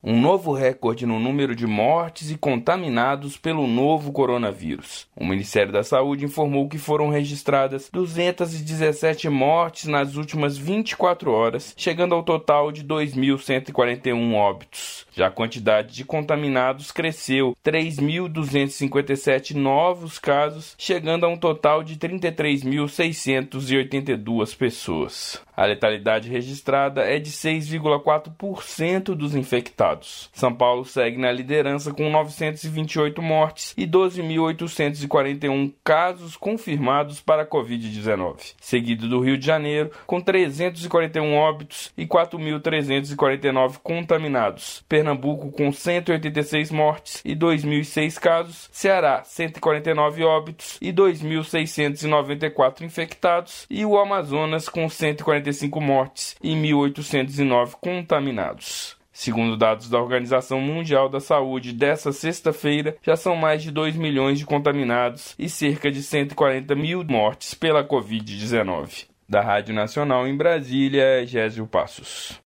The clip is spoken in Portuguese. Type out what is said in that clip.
um novo recorde no número de mortes e contaminados pelo novo coronavírus. O Ministério da Saúde informou que foram registradas 217 mortes nas últimas 24 horas, chegando ao total de 2.141 óbitos. Já a quantidade de contaminados cresceu, 3.257 novos casos, chegando a um total de 33.682 pessoas. A letalidade registrada é de 6,4% dos infectados. São Paulo segue na liderança com 928 mortes e 12.841 casos confirmados para a Covid-19, seguido do Rio de Janeiro com 341 óbitos e 4.349 contaminados. Pernambuco com 186 mortes e 2.006 casos, Ceará 149 óbitos e 2.694 infectados e o Amazonas com 145 mortes e 1.809 contaminados. Segundo dados da Organização Mundial da Saúde, dessa sexta-feira já são mais de 2 milhões de contaminados e cerca de 140 mil mortes pela Covid-19. Da Rádio Nacional em Brasília, Gésio Passos.